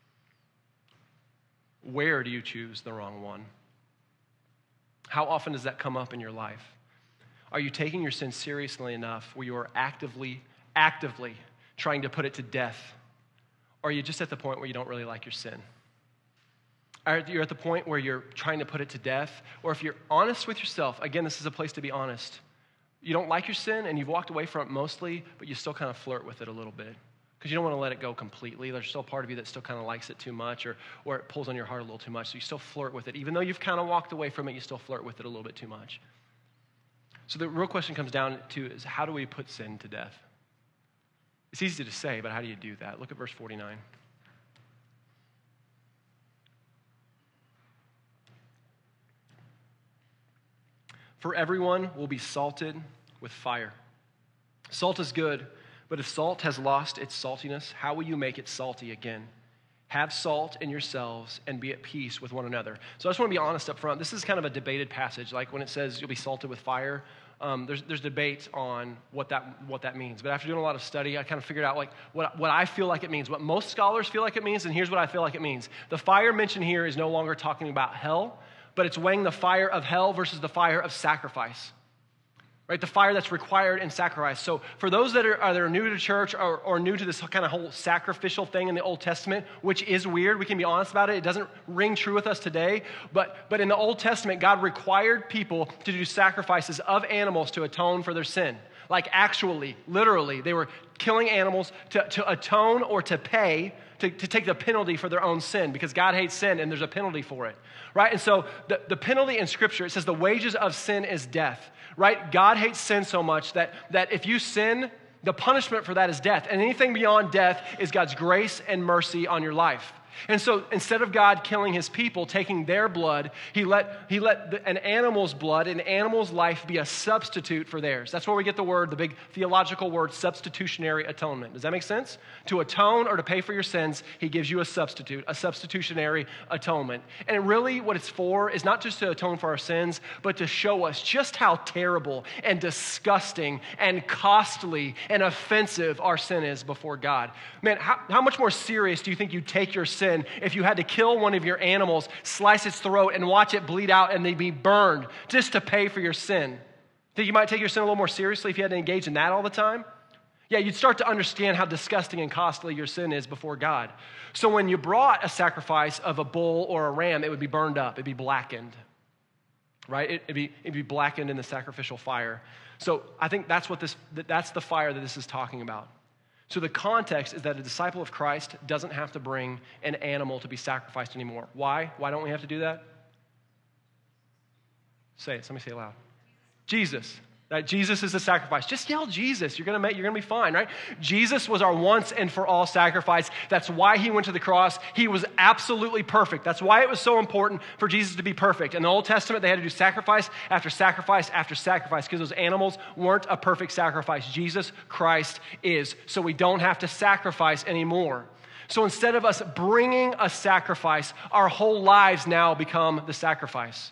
Where do you choose the wrong one? How often does that come up in your life? Are you taking your sin seriously enough where you are actively trying to put it to death? Or are you just at the point where you don't really like your sin? You're at the point where you're trying to put it to death? Or if you're honest with yourself, again, this is a place to be honest. You don't like your sin and you've walked away from it mostly, but you still kind of flirt with it a little bit because you don't want to let it go completely. There's still part of you that still kind of likes it too much or it pulls on your heart a little too much, so you still flirt with it. Even though you've kind of walked away from it, you still flirt with it a little bit too much. So the real question comes down to is how do we put sin to death? It's easy to say, but how do you do that? Look at verse 49. For everyone will be salted with fire. Salt is good, but if salt has lost its saltiness, how will you make it salty again? Have salt in yourselves and be at peace with one another. So I just want to be honest up front. This is kind of a debated passage. Like when it says you'll be salted with fire, there's debate on what that means. But after doing a lot of study, I kind of figured out like what I feel like it means, what most scholars feel like it means, and here's what I feel like it means. The fire mentioned here is no longer talking about hell, but it's weighing the fire of hell versus the fire of sacrifice, right? The fire that's required in sacrifice. So for those that are new to church or new to this kind of whole sacrificial thing in the Old Testament, which is weird, we can be honest about it. It doesn't ring true with us today. But in the Old Testament, God required people to do sacrifices of animals to atone for their sin. Like actually, literally, they were killing animals to atone or to pay, to take the penalty for their own sin because God hates sin and there's a penalty for it, right? And so the penalty in Scripture, it says the wages of sin is death, right? God hates sin so much that if you sin, the punishment for that is death. And anything beyond death is God's grace and mercy on your life. And so instead of God killing his people, taking their blood, he let an animal's blood, an animal's life be a substitute for theirs. That's where we get the word, the big theological word, substitutionary atonement. Does that make sense? To atone or to pay for your sins, he gives you a substitute, a substitutionary atonement. And really what it's for is not just to atone for our sins, but to show us just how terrible and disgusting and costly and offensive our sin is before God. Man, how much more serious do you think you'd take your sin if you had to kill one of your animals, slice its throat, and watch it bleed out and they'd be burned just to pay for your sin? Think you might take your sin a little more seriously if you had to engage in that all the time? Yeah, you'd start to understand how disgusting and costly your sin is before God. So when you brought a sacrifice of a bull or a ram, it would be burned up, it'd be blackened, right? It'd be blackened in the sacrificial fire. So I think that's the fire that this is talking about. So the context is that a disciple of Christ doesn't have to bring an animal to be sacrificed anymore. Why? Why don't we have to do that? Say it. Somebody say it loud. Jesus. That Jesus is the sacrifice. Just yell Jesus. You're gonna be fine, right? Jesus was our once and for all sacrifice. That's why he went to the cross. He was absolutely perfect. That's why it was so important for Jesus to be perfect. In the Old Testament, they had to do sacrifice after sacrifice after sacrifice because those animals weren't a perfect sacrifice. Jesus Christ is. So we don't have to sacrifice anymore. So instead of us bringing a sacrifice, our whole lives now become the sacrifice.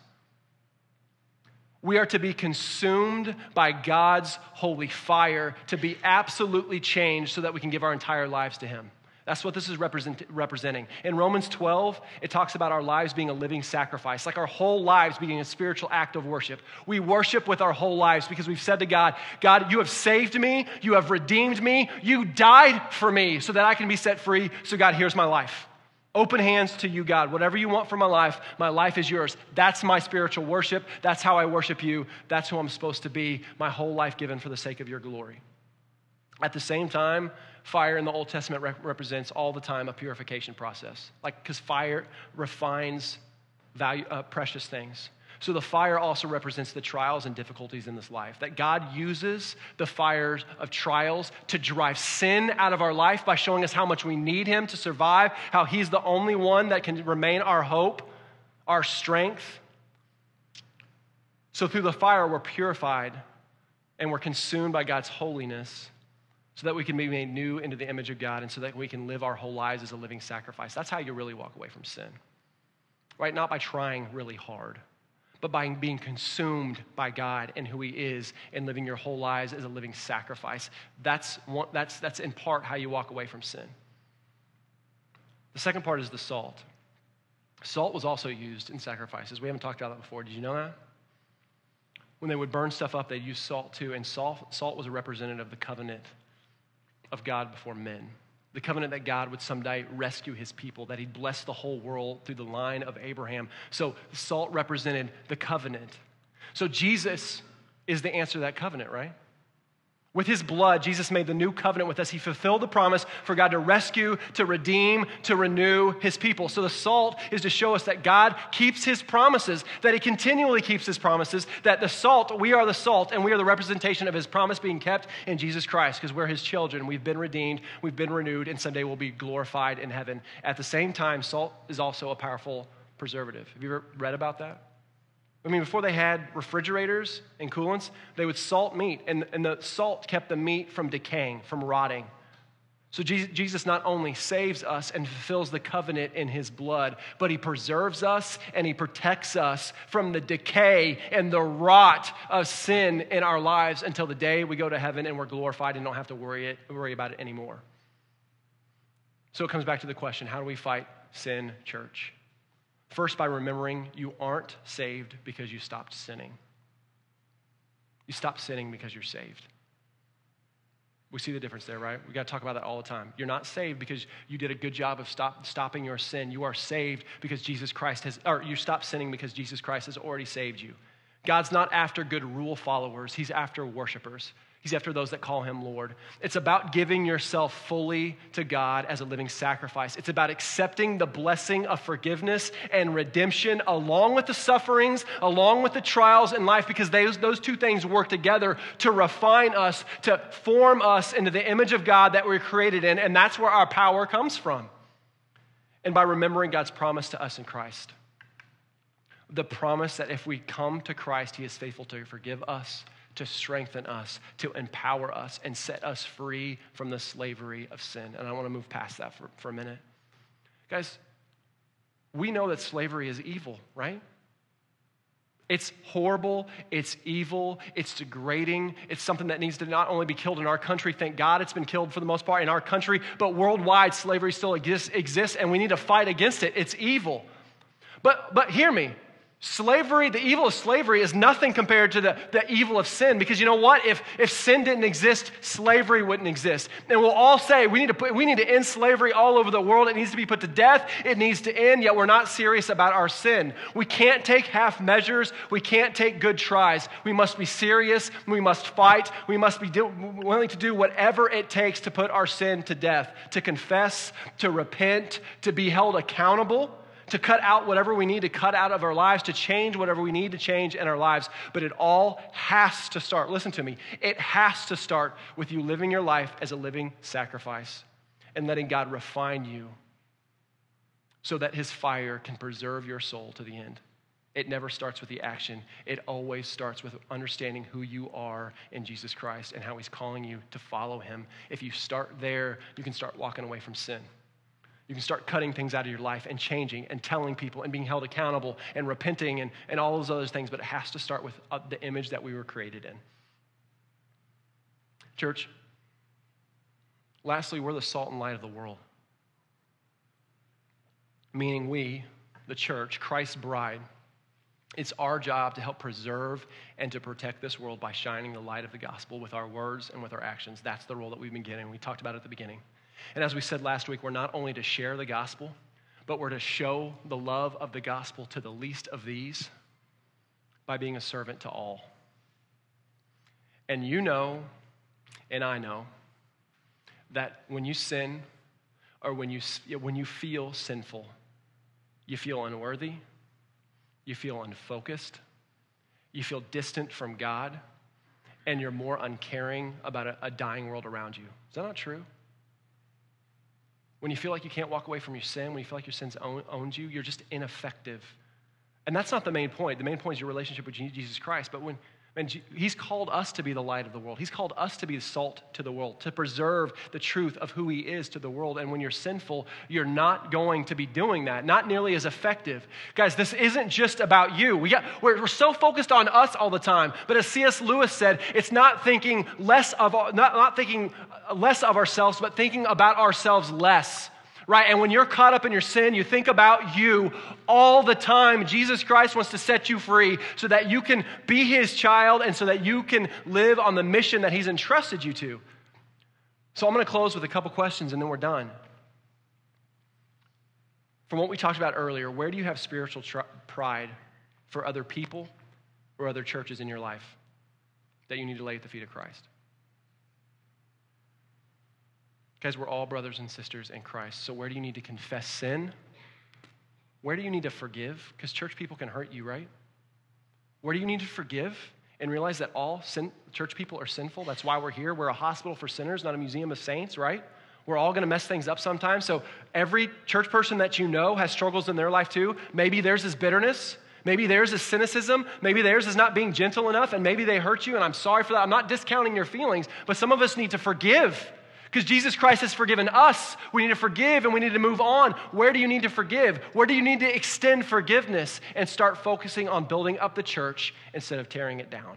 We are to be consumed by God's holy fire, to be absolutely changed so that we can give our entire lives to him. That's what this is representing. In Romans 12, it talks about our lives being a living sacrifice, like our whole lives being a spiritual act of worship. We worship with our whole lives because we've said to God, God, you have saved me, you have redeemed me, you died for me so that I can be set free. So God, here's my life. Open hands to you, God. Whatever you want for my life is yours. That's my spiritual worship. That's how I worship you. That's who I'm supposed to be, my whole life given for the sake of your glory. At the same time, fire in the Old Testament represents all the time a purification process. Because fire refines precious things. So the fire also represents the trials and difficulties in this life. That God uses the fires of trials to drive sin out of our life by showing us how much we need him to survive, how he's the only one that can remain our hope, our strength. So through the fire, we're purified and we're consumed by God's holiness so that we can be made new into the image of God and so that we can live our whole lives as a living sacrifice. That's how you really walk away from sin, right? Not by trying really hard, but by being consumed by God and who he is and living your whole lives as a living sacrifice. That's in part how you walk away from sin. The second part is the salt. Salt was also used in sacrifices. We haven't talked about that before. Did you know that? When they would burn stuff up, they'd use salt too, and salt was a representative of the covenant of God before men. The covenant that God would someday rescue his people, that he'd bless the whole world through the line of Abraham. So salt represented the covenant. So Jesus is the answer to that covenant, right? With his blood, Jesus made the new covenant with us. He fulfilled the promise for God to rescue, to redeem, to renew his people. So the salt is to show us that God keeps his promises, that he continually keeps his promises, that the salt, we are the salt, and we are the representation of his promise being kept in Jesus Christ because we're his children. We've been redeemed, we've been renewed, and someday we'll be glorified in heaven. At the same time, salt is also a powerful preservative. Have you ever read about that? I mean, before they had refrigerators and coolants, they would salt meat, and the salt kept the meat from decaying, from rotting. So Jesus not only saves us and fulfills the covenant in his blood, but he preserves us and he protects us from the decay and the rot of sin in our lives until the day we go to heaven and we're glorified and don't have to worry about it anymore. So it comes back to the question, how do we fight sin, church? First, by remembering you aren't saved because you stopped sinning. You stopped sinning because you're saved. We see the difference there, right? We got to talk about that all the time. You're not saved because you did a good job of stopping your sin. You are saved because you stopped sinning because Jesus Christ has already saved you. God's not after good rule followers. He's after worshipers. He's after those that call him Lord. It's about giving yourself fully to God as a living sacrifice. It's about accepting the blessing of forgiveness and redemption along with the sufferings, along with the trials in life, because those two things work together to refine us, to form us into the image of God that we're created in, and that's where our power comes from. and by remembering God's promise to us in Christ. The promise that if we come to Christ, he is faithful to forgive us, to strengthen us, to empower us, and set us free from the slavery of sin. And I want to move past that for a minute. Guys, we know that slavery is evil, right? It's horrible, it's evil, it's degrading, it's something that needs to not only be killed in our country, thank God it's been killed for the most part in our country, but worldwide slavery still exists and we need to fight against it. It's evil. But hear me. Slavery, the evil of slavery is nothing compared to the evil of sin, because you know what? If sin didn't exist, slavery wouldn't exist. And we'll all say we need to end slavery all over the world. It needs to be put to death. It needs to end, yet we're not serious about our sin. We can't take half measures. We can't take good tries. We must be serious. We must fight. We must be willing to do whatever it takes to put our sin to death, to confess, to repent, to be held accountable, to cut out whatever we need to cut out of our lives, to change whatever we need to change in our lives. But it all has to start, listen to me, it has to start with you living your life as a living sacrifice and letting God refine you so that his fire can preserve your soul to the end. It never starts with the action. It always starts with understanding who you are in Jesus Christ and how he's calling you to follow him. If you start there, you can start walking away from sin. You can start cutting things out of your life and changing and telling people and being held accountable and repenting and all those other things, but it has to start with the image that we were created in. Church, lastly, we're the salt and light of the world. Meaning we, the church, Christ's bride, it's our job to help preserve and to protect this world by shining the light of the gospel with our words and with our actions. That's the role that we've been getting. We talked about it at the beginning. And as we said last week, we're not only to share the gospel, but we're to show the love of the gospel to the least of these by being a servant to all. And you know, and I know, that when you sin or when you feel sinful, you feel unworthy, you feel unfocused, you feel distant from God, and you're more uncaring about a dying world around you. Is that not true? When you feel like you can't walk away from your sin, when you feel like your sins owns you, you're just ineffective. And that's not the main point. The main point is your relationship with Jesus Christ. But he's called us to be the light of the world. He's called us to be the salt to the world, to preserve the truth of who he is to the world. And when you're sinful, you're not going to be doing that, not nearly as effective. Guys, this isn't just about you. We're so focused on us all the time. But as C.S. Lewis said, it's not thinking not thinking less of ourselves, but thinking about ourselves less. Right? And when you're caught up in your sin, you think about you all the time. Jesus Christ wants to set you free so that you can be his child and so that you can live on the mission that he's entrusted you to. So I'm going to close with a couple questions and then we're done. From what we talked about earlier, where do you have spiritual pride for other people or other churches in your life that you need to lay at the feet of Christ? Guys, we're all brothers and sisters in Christ. So where do you need to confess sin? Where do you need to forgive? Because church people can hurt you, right? Where do you need to forgive and realize that all church people are sinful? That's why we're here. We're a hospital for sinners, not a museum of saints, right? We're all going to mess things up sometimes. So every church person that you know has struggles in their life too. Maybe theirs is bitterness. Maybe theirs is cynicism. Maybe theirs is not being gentle enough, and maybe they hurt you, and I'm sorry for that. I'm not discounting your feelings, but some of us need to forgive. Because Jesus Christ has forgiven us. We need to forgive and we need to move on. Where do you need to forgive? Where do you need to extend forgiveness and start focusing on building up the church instead of tearing it down?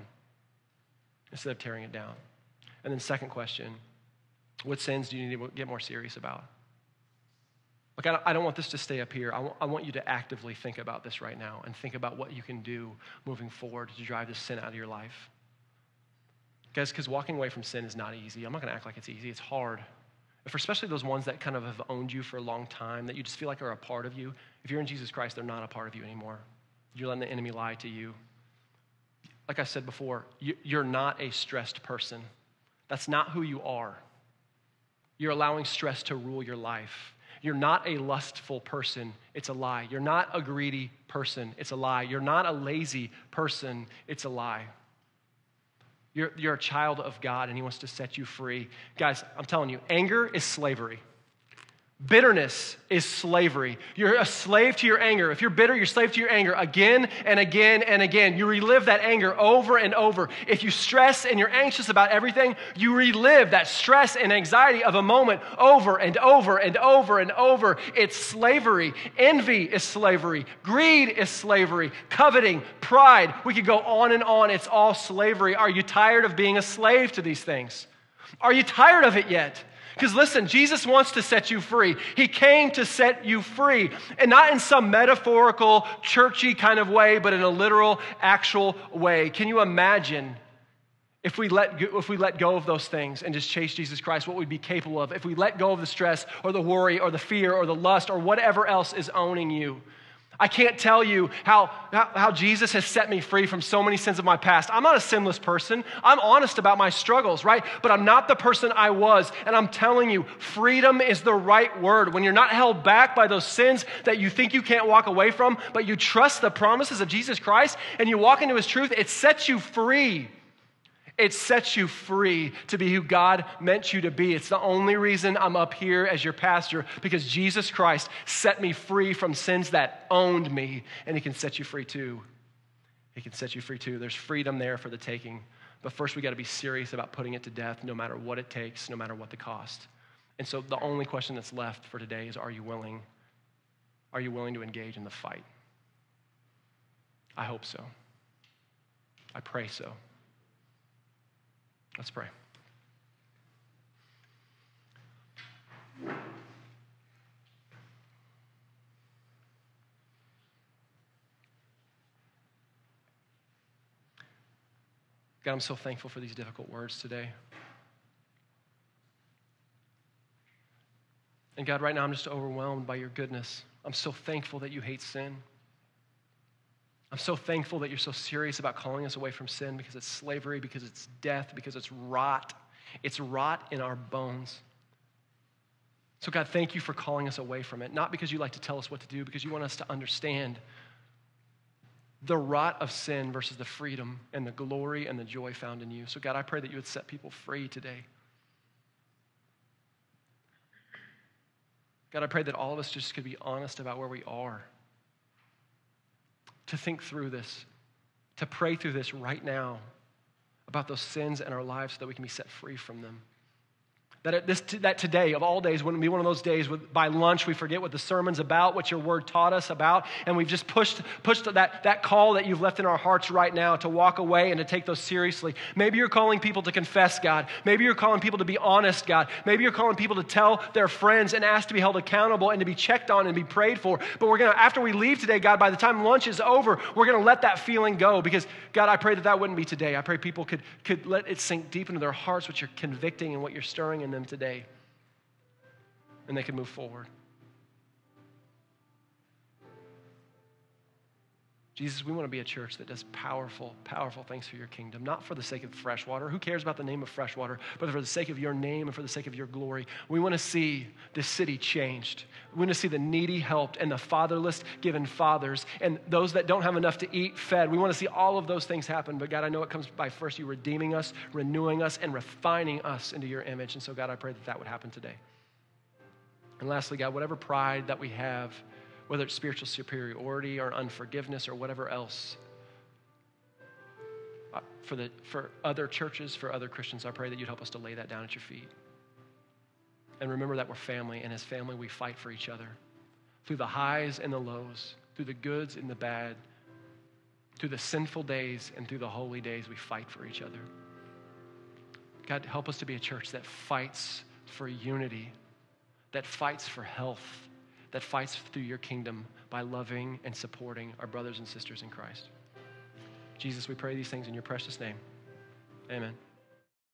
And then second question, what sins do you need to get more serious about? Look, I don't want this to stay up here. I want you to actively think about this right now and think about what you can do moving forward to drive this sin out of your life. Guys, because walking away from sin is not easy. I'm not going to act like it's easy. It's hard. For especially those ones that kind of have owned you for a long time, that you just feel like are a part of you. If you're in Jesus Christ, they're not a part of you anymore. You're letting the enemy lie to you. Like I said before, you're not a stressed person. That's not who you are. You're allowing stress to rule your life. You're not a lustful person. It's a lie. You're not a greedy person. It's a lie. You're not a lazy person. It's a lie. You're a child of God, and he wants to set you free. Guys, I'm telling you, anger is slavery. Bitterness is slavery. You're a slave to your anger. If you're bitter, you're a slave to your anger again and again and again. You relive that anger over and over. If you stress and you're anxious about everything, you relive that stress and anxiety of a moment over and over and over and over. It's slavery. Envy is slavery. Greed is slavery. Coveting, pride. We could go on and on. It's all slavery. Are you tired of being a slave to these things? Are you tired of it yet? Because listen, Jesus wants to set you free. He came to set you free. And not in some metaphorical, churchy kind of way, but in a literal, actual way. Can you imagine if we let go of those things and just chase Jesus Christ, what we'd be capable of? If we let go of the stress or the worry or the fear or the lust or whatever else is owning you. I can't tell you how Jesus has set me free from so many sins of my past. I'm not a sinless person. I'm honest about my struggles, right? But I'm not the person I was. And I'm telling you, freedom is the right word. When you're not held back by those sins that you think you can't walk away from, but you trust the promises of Jesus Christ and you walk into his truth, it sets you free. It sets you free to be who God meant you to be. It's the only reason I'm up here as your pastor, because Jesus Christ set me free from sins that owned me, and he can set you free too. He can set you free too. There's freedom there for the taking. But first we got to be serious about putting it to death, no matter what it takes, no matter what the cost. And so the only question that's left for today is, are you willing? Are you willing to engage in the fight? I hope so. I pray so. Let's pray. God, I'm so thankful for these difficult words today. And God, right now I'm just overwhelmed by your goodness. I'm so thankful that you hate sin. I'm so thankful that you're so serious about calling us away from sin, because it's slavery, because it's death, because it's rot. It's rot in our bones. So God, thank you for calling us away from it, not because you like to tell us what to do, because you want us to understand the rot of sin versus the freedom and the glory and the joy found in you. So God, I pray that you would set people free today. God, I pray that all of us just could be honest about where we are, to think through this, to pray through this right now about those sins in our lives so that we can be set free from them. That today, of all days, wouldn't be one of those days by lunch we forget what the sermon's about, what your word taught us about, and we've just pushed that call that you've left in our hearts right now to walk away and to take those seriously. Maybe you're calling people to confess, God. Maybe you're calling people to be honest, God. Maybe you're calling people to tell their friends and ask to be held accountable and to be checked on and be prayed for. But we're going to, after we leave today, God, by the time lunch is over, we're going to let that feeling go, because, God, I pray that wouldn't be today. I pray people could let it sink deep into their hearts what you're convicting and what you're stirring in them today, and they can move forward. Jesus, we want to be a church that does powerful, powerful things for your kingdom, not for the sake of Freshwater. Who cares about the name of Freshwater? But for the sake of your name and for the sake of your glory. We want to see this city changed. We want to see the needy helped and the fatherless given fathers and those that don't have enough to eat fed. We want to see all of those things happen. But God, I know it comes by first you redeeming us, renewing us, and refining us into your image. And so God, I pray that would happen today. And lastly, God, whatever pride that we have, whether it's spiritual superiority or unforgiveness or whatever else, for other churches, for other Christians, I pray that you'd help us to lay that down at your feet. And remember that we're family, and as family we fight for each other through the highs and the lows, through the goods and the bad, through the sinful days and through the holy days, we fight for each other. God, help us to be a church that fights for unity, that fights for health, that fights through your kingdom by loving and supporting our brothers and sisters in Christ. Jesus, we pray these things in your precious name. Amen.